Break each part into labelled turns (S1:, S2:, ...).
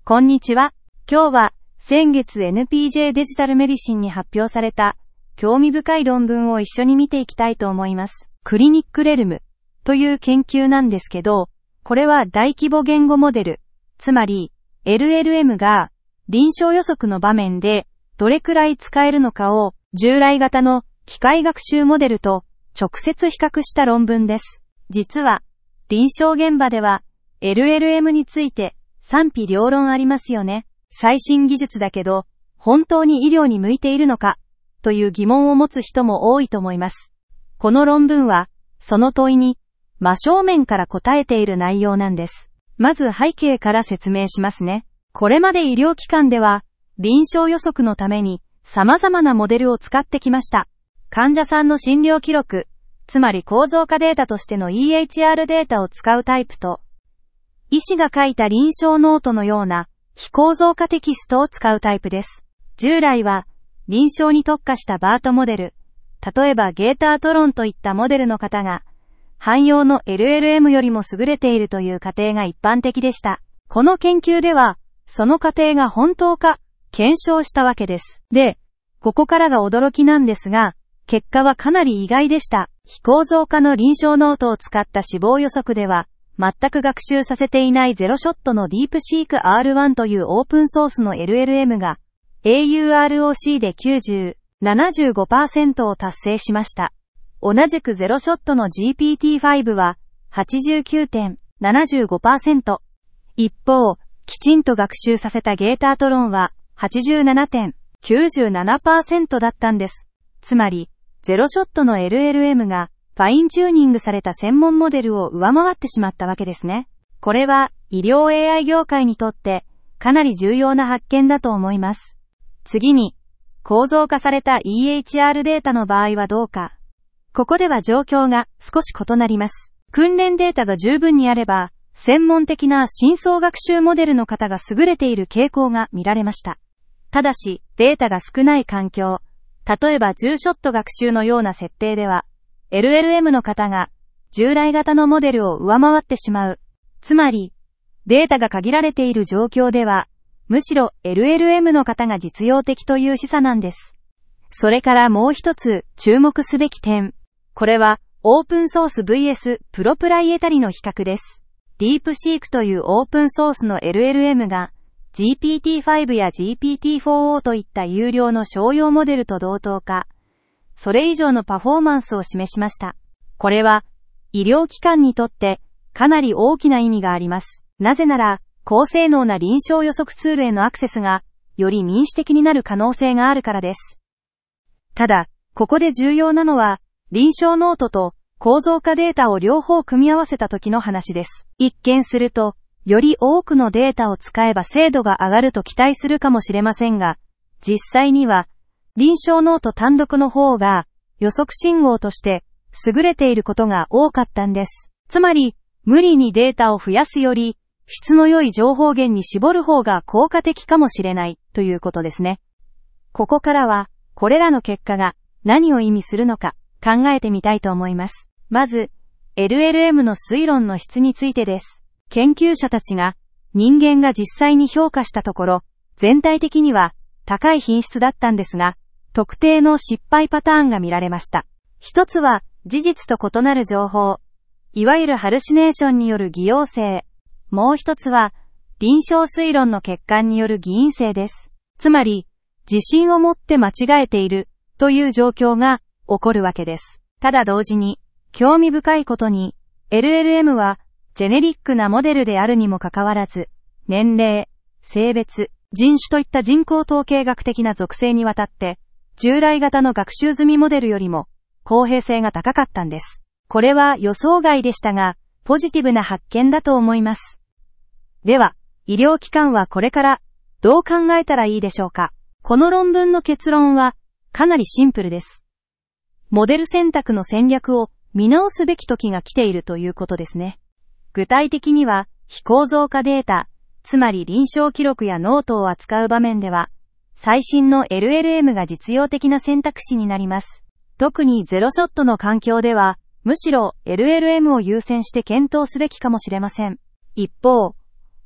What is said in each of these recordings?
S1: こんにちは。今日は先月 NPJ デジタルメディシンに発表された興味深い論文を一緒に見ていきたいと思います。クリニックレルムという研究なんですけど、これは大規模言語モデル、つまり LLM が臨床予測の場面でどれくらい使えるのかを従来型の機械学習モデルと直接比較した論文です。実は臨床現場では LLM について賛否両論ありますよね。最新技術だけど本当に医療に向いているのかという疑問を持つ人も多いと思います。この論文はその問いに真正面から答えている内容なんです。まず背景から説明しますね。これまで医療機関では臨床予測のために様々なモデルを使ってきました。患者さんの診療記録、つまり構造化データとしての EHR データを使うタイプと、医師が書いた臨床ノートのような非構造化テキストを使うタイプです。従来は臨床に特化したバートモデル、例えばゲータートロンといったモデルの方が、汎用の LLM よりも優れているという過程が一般的でした。この研究では、その過程が本当か検証したわけです。で、ここからが驚きなんですが、結果はかなり意外でした。非構造化の臨床ノートを使った死亡予測では、全く学習させていないゼロショットのディープシーク R1 というオープンソースの LLM が AUROC で90、75% を達成しました。同じくゼロショットの GPT-5 は 89.75%。一方、きちんと学習させたゲータートロンは 87.97% だったんです。つまり、ゼロショットの LLM がファインチューニングされた専門モデルを上回ってしまったわけですね。これは医療 AI 業界にとってかなり重要な発見だと思います。次に、構造化された EHR データの場合はどうか。ここでは状況が少し異なります。訓練データが十分にあれば、専門的な深層学習モデルの方が優れている傾向が見られました。ただし、データが少ない環境、例えば10ショット学習のような設定では、LLM の方が従来型のモデルを上回ってしまう。つまり、データが限られている状況では、むしろ LLM の方が実用的という示唆なんです。それからもう一つ注目すべき点。これはオープンソース vs プロプライエタリの比較です。DeepSeek というオープンソースの LLM が GPT-5 や GPT-4o といった有料の商用モデルと同等か、それ以上のパフォーマンスを示しました。これは医療機関にとってかなり大きな意味があります。なぜなら、高性能な臨床予測ツールへのアクセスがより民主的になる可能性があるからです。ただ、ここで重要なのは、臨床ノートと構造化データを両方組み合わせた時の話です。一見すると、より多くのデータを使えば精度が上がると期待するかもしれませんが、実際には、臨床ノート単独の方が予測信号として優れていることが多かったんです。つまり、無理にデータを増やすより、質の良い情報源に絞る方が効果的かもしれないということですね。ここからは、これらの結果が何を意味するのか考えてみたいと思います。まず、LLM の推論の質についてです。研究者たちが人間が実際に評価したところ、全体的には高い品質だったんですが、特定の失敗パターンが見られました。一つは事実と異なる情報、いわゆるハルシネーションによる偽陽性。もう一つは臨床推論の欠陥による偽陰性です。つまり、自信を持って間違えているという状況が起こるわけです。ただ同時に、興味深いことに、LLM はジェネリックなモデルであるにもかかわらず、年齢、性別、人種といった人口統計学的な属性にわたって、従来型の学習済みモデルよりも公平性が高かったんです。これは予想外でしたが、ポジティブな発見だと思います。では、医療機関はこれからどう考えたらいいでしょうか。この論文の結論はかなりシンプルです。モデル選択の戦略を見直すべき時が来ているということですね。具体的には、非構造化データ、つまり臨床記録やノートを扱う場面では、最新の LLM が実用的な選択肢になります。特にゼロショットの環境では、むしろ LLM を優先して検討すべきかもしれません。一方、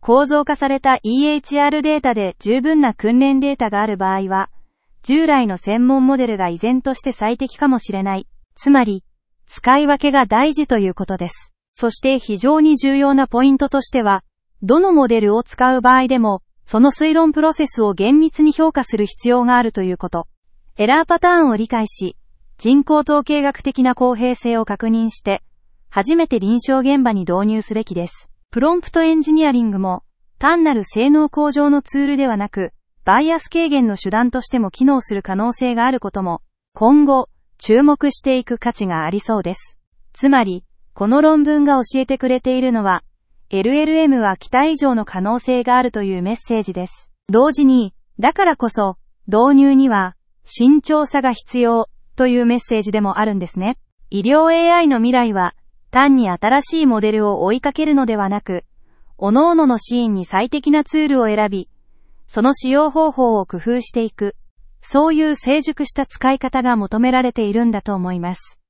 S1: 構造化された EHR データで十分な訓練データがある場合は、従来の専門モデルが依然として最適かもしれない。つまり、使い分けが大事ということです。そして非常に重要なポイントとしては、どのモデルを使う場合でも、その推論プロセスを厳密に評価する必要があるということ。エラーパターンを理解し、人口統計学的な公平性を確認して、初めて臨床現場に導入すべきです。プロンプトエンジニアリングも、単なる性能向上のツールではなく、バイアス軽減の手段としても機能する可能性があることも、今後、注目していく価値がありそうです。つまり、この論文が教えてくれているのは、LLM は期待以上の可能性があるというメッセージです。同時に、だからこそ、導入には、慎重さが必要というメッセージでもあるんですね。医療 AI の未来は、単に新しいモデルを追いかけるのではなく、各々のシーンに最適なツールを選び、その使用方法を工夫していく、そういう成熟した使い方が求められているんだと思います。